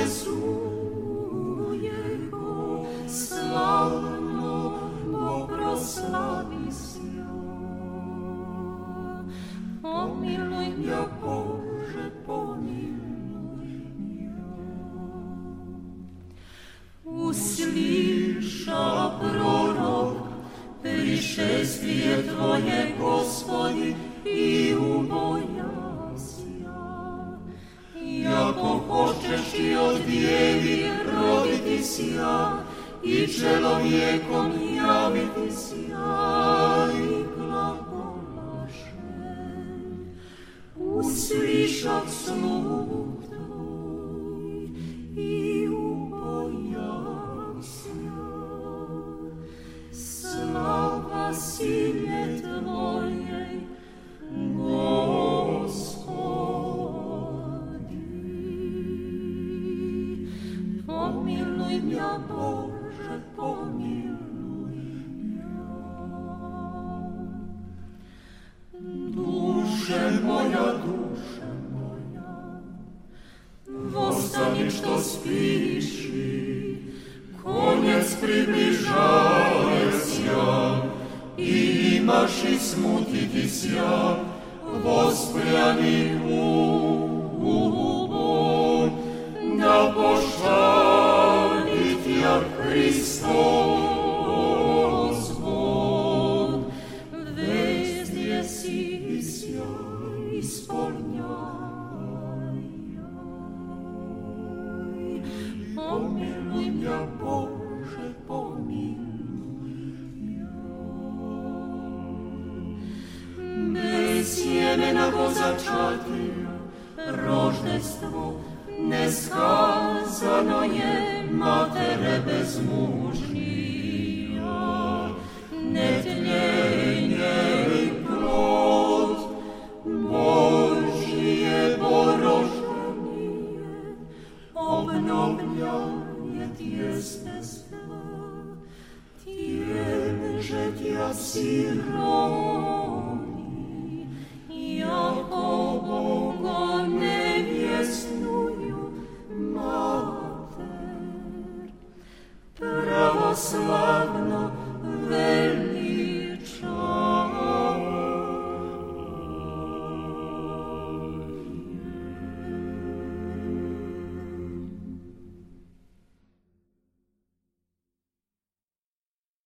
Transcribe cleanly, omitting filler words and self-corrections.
obvezuje go, slavno Bog proslavi sja. Pomiluj mja, Bože, pomiluj mja. Usliša prorok prišествие Tvoje, Gospodi, i ubojasja. Jako hoćeš ti od djevi roditi sja, i čelovjekom javiti sja, i glagolaše. Uslišah sluh Tvoj i ubojasja. Slava silje Tvojej, Gospodi. Pomiluj mja, Bože, pomiluj mja. Duše moja, vostani što spiši, konec približaje sja, i imaš i smutiti sja, vospljani ubom, da pošali tja Hristos Bog, vezdje si i sjaj ispolnjaj. Pomiluj mja, Bože, pomiluj mja. Bez sjemena go začatija, roždestvo neskazano je, matere bezmužnija. Netljenje i plod Božije poroštenije, obnovljaje tjesnestva, tježe tja sironi, jako Boga nevjesnuju mater, pravoslavno